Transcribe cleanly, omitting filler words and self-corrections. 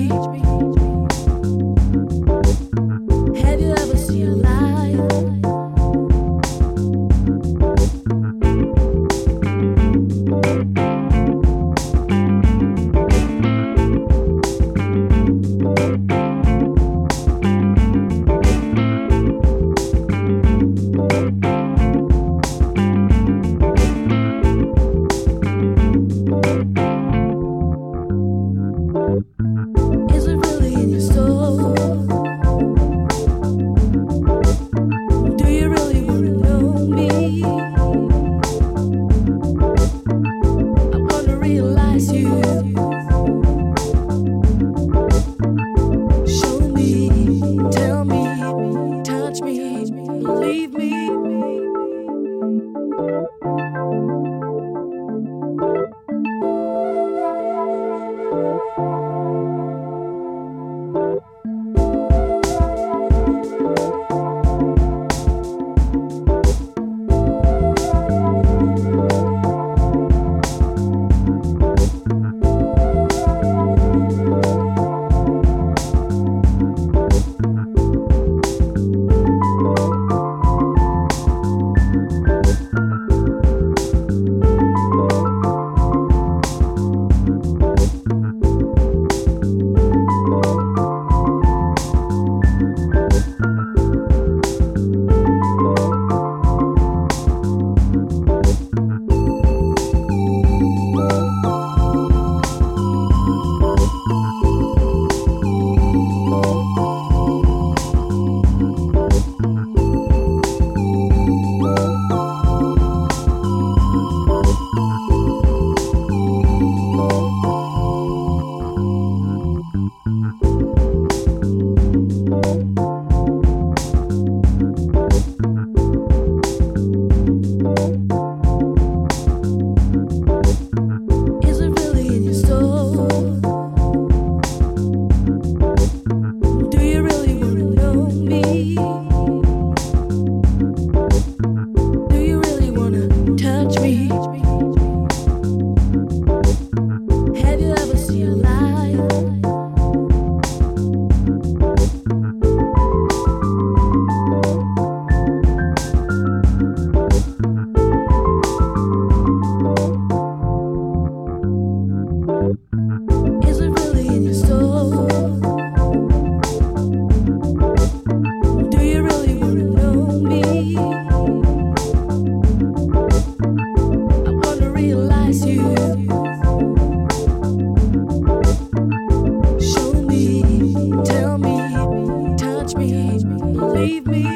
Have you ever seen a light? Is it really in your soul? Do you really wanna know me? I wanna realize you. Show me, tell me, touch me, believe me. Is it really in your soul? Do you really wanna know me? Do you really wanna touch me? Have you ever seen a light? Is it really in your soul? Do you really wanna know me? I wanna realize you. Show me, tell me, touch me, believe me.